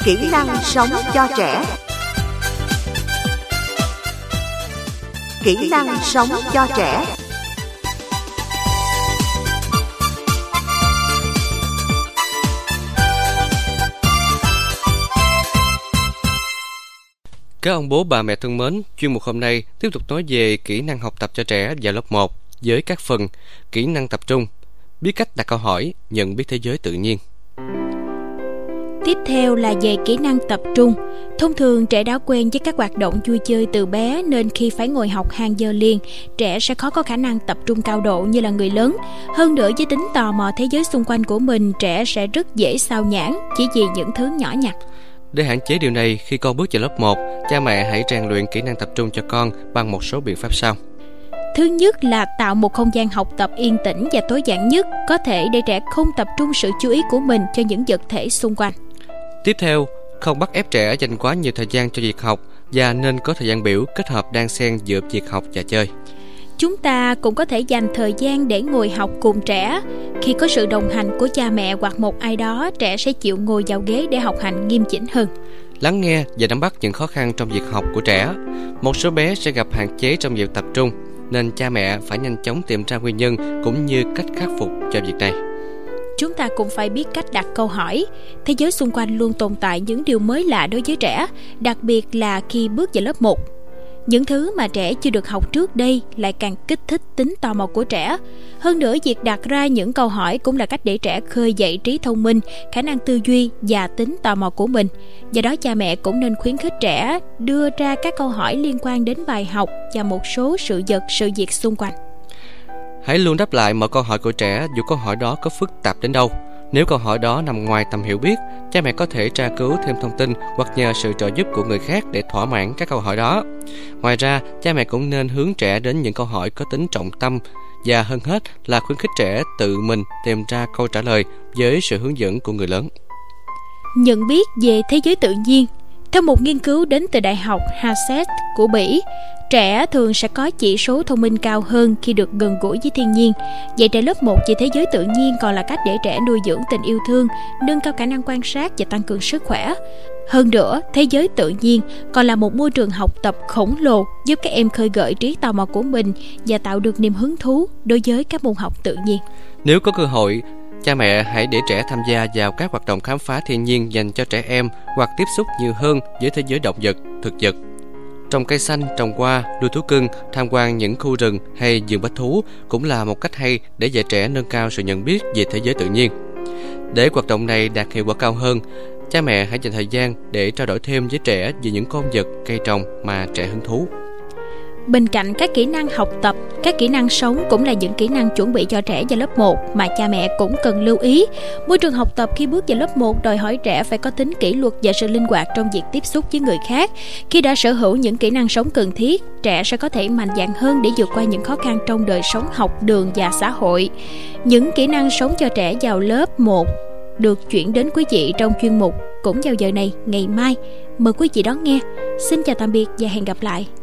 Kỹ năng sống cho trẻ. Kỹ năng sống cho trẻ. Các ông bố bà mẹ thân mến, chuyên mục hôm nay tiếp tục nói về kỹ năng học tập cho trẻ vào lớp 1 với các phần kỹ năng tập trung, biết cách đặt câu hỏi, nhận biết thế giới tự nhiên. Tiếp theo là về kỹ năng tập trung. Thông thường trẻ đã quen với các hoạt động vui chơi từ bé nên khi phải ngồi học hàng giờ liền, trẻ sẽ khó có khả năng tập trung cao độ như là người lớn. Hơn nữa với tính tò mò thế giới xung quanh của mình, trẻ sẽ rất dễ sao nhãng chỉ vì những thứ nhỏ nhặt. Để hạn chế điều này, khi con bước vào lớp 1, cha mẹ hãy rèn luyện kỹ năng tập trung cho con bằng một số biện pháp sau. Thứ nhất là tạo một không gian học tập yên tĩnh và tối giản nhất, có thể để trẻ không tập trung sự chú ý của mình cho những vật thể xung quanh. Tiếp theo, không bắt ép trẻ dành quá nhiều thời gian cho việc học và nên có thời gian biểu kết hợp đan xen giữa việc học và chơi. Chúng ta cũng có thể dành thời gian để ngồi học cùng trẻ. Khi có sự đồng hành của cha mẹ hoặc một ai đó, trẻ sẽ chịu ngồi vào ghế để học hành nghiêm chỉnh hơn. Lắng nghe và nắm bắt những khó khăn trong việc học của trẻ. Một số bé sẽ gặp hạn chế trong việc tập trung, nên cha mẹ phải nhanh chóng tìm ra nguyên nhân cũng như cách khắc phục cho việc này. Chúng ta cũng phải biết cách đặt câu hỏi. Thế giới xung quanh luôn tồn tại những điều mới lạ đối với trẻ, đặc biệt là khi bước vào lớp 1. Những thứ mà trẻ chưa được học trước đây lại càng kích thích tính tò mò của trẻ. Hơn nữa, việc đặt ra những câu hỏi cũng là cách để trẻ khơi dậy trí thông minh, khả năng tư duy và tính tò mò của mình. Do đó, cha mẹ cũng nên khuyến khích trẻ đưa ra các câu hỏi liên quan đến bài học và một số sự vật, sự việc xung quanh. Hãy luôn đáp lại mọi câu hỏi của trẻ dù câu hỏi đó có phức tạp đến đâu. Nếu câu hỏi đó nằm ngoài tầm hiểu biết, cha mẹ có thể tra cứu thêm thông tin hoặc nhờ sự trợ giúp của người khác để thỏa mãn các câu hỏi đó. Ngoài ra, cha mẹ cũng nên hướng trẻ đến những câu hỏi có tính trọng tâm và hơn hết là khuyến khích trẻ tự mình tìm ra câu trả lời với sự hướng dẫn của người lớn. Nhận biết về thế giới tự nhiên. Theo một nghiên cứu đến từ Đại học Harvard của Bỉ, trẻ thường sẽ có chỉ số thông minh cao hơn khi được gần gũi với thiên nhiên. Dạy trẻ lớp 1 về thế giới tự nhiên còn là cách để trẻ nuôi dưỡng tình yêu thương, nâng cao khả năng quan sát và tăng cường sức khỏe. Hơn nữa, thế giới tự nhiên còn là một môi trường học tập khổng lồ giúp các em khơi gợi trí tò mò của mình và tạo được niềm hứng thú đối với các môn học tự nhiên. Nếu có cơ hội, cha mẹ hãy để trẻ tham gia vào các hoạt động khám phá thiên nhiên dành cho trẻ em hoặc tiếp xúc nhiều hơn với thế giới động vật, thực vật. Trồng cây xanh, trồng hoa, nuôi thú cưng, tham quan những khu rừng hay vườn bách thú cũng là một cách hay để dạy trẻ nâng cao sự nhận biết về thế giới tự nhiên. Để hoạt động này đạt hiệu quả cao hơn, cha mẹ hãy dành thời gian để trao đổi thêm với trẻ về những con vật, cây trồng mà trẻ hứng thú. Bên cạnh các kỹ năng học tập, các kỹ năng sống cũng là những kỹ năng chuẩn bị cho trẻ vào lớp 1 mà cha mẹ cũng cần lưu ý. Môi trường học tập khi bước vào lớp 1 đòi hỏi trẻ phải có tính kỷ luật và sự linh hoạt trong việc tiếp xúc với người khác. Khi đã sở hữu những kỹ năng sống cần thiết, trẻ sẽ có thể mạnh dạn hơn để vượt qua những khó khăn trong đời sống học đường và xã hội. Những kỹ năng sống cho trẻ vào lớp 1 được chuyển đến quý vị trong chuyên mục cũng vào giờ này ngày mai. Mời quý vị đón nghe. Xin chào tạm biệt và hẹn gặp lại.